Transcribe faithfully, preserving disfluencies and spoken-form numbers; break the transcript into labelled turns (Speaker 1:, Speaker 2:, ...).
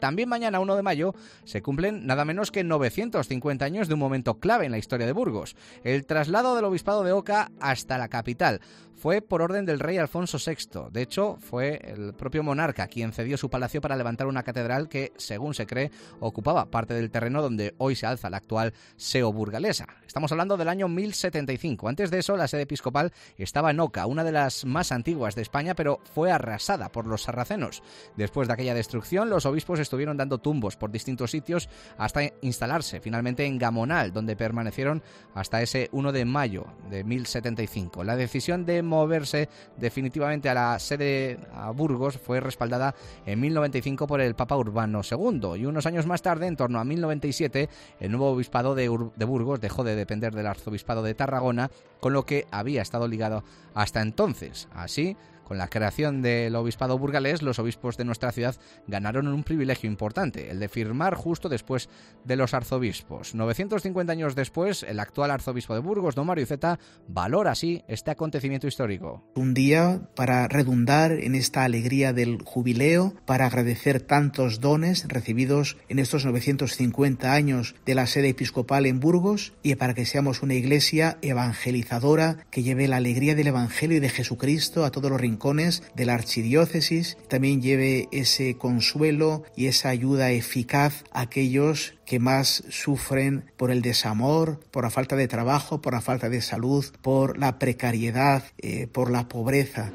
Speaker 1: También mañana, uno de mayo, se cumplen nada menos que novecientos cincuenta años de un momento clave en la historia de Burgos: el traslado del obispado de Oca hasta la capital. Fue por orden del rey Alfonso sexto. De hecho, fue el propio monarca quien cedió su palacio para levantar una catedral que, según se cree, ocupaba parte del terreno donde hoy se alza la actual seo burgalesa. Estamos hablando del año mil setenta y cinco. Antes de eso, la sede episcopal estaba en Oca, una de las más antiguas de España, pero fue arrasada por los sarracenos. Después de aquella destrucción, los obispos estuvieron dando tumbos por distintos sitios hasta instalarse finalmente en Gamonal, donde permanecieron hasta ese uno de mayo de mil setenta y cinco. La decisión de moverse definitivamente a la sede a Burgos fue respaldada en mil noventa y cinco por el Papa Urbano segundo, y unos años más tarde, en torno a mil noventa y siete, el nuevo obispado de, Ur- de Burgos dejó de depender del arzobispado de Tarragona, con lo que había estado ligado hasta entonces. Así, con la creación del obispado burgalés, los obispos de nuestra ciudad ganaron un privilegio importante, el de firmar justo después de los arzobispos. novecientos cincuenta años después, el actual arzobispo de Burgos, don Mario Iceta, valora así este acontecimiento histórico.
Speaker 2: Un día para redundar en esta alegría del jubileo, para agradecer tantos dones recibidos en estos novecientos cincuenta años de la sede episcopal en Burgos, y para que seamos una iglesia evangelizadora que lleve la alegría del Evangelio y de Jesucristo a todos los rincones de la archidiócesis, también lleve ese consuelo y esa ayuda eficaz a aquellos que más sufren por el desamor, por la falta de trabajo, por la falta de salud, por la precariedad, eh, por la pobreza.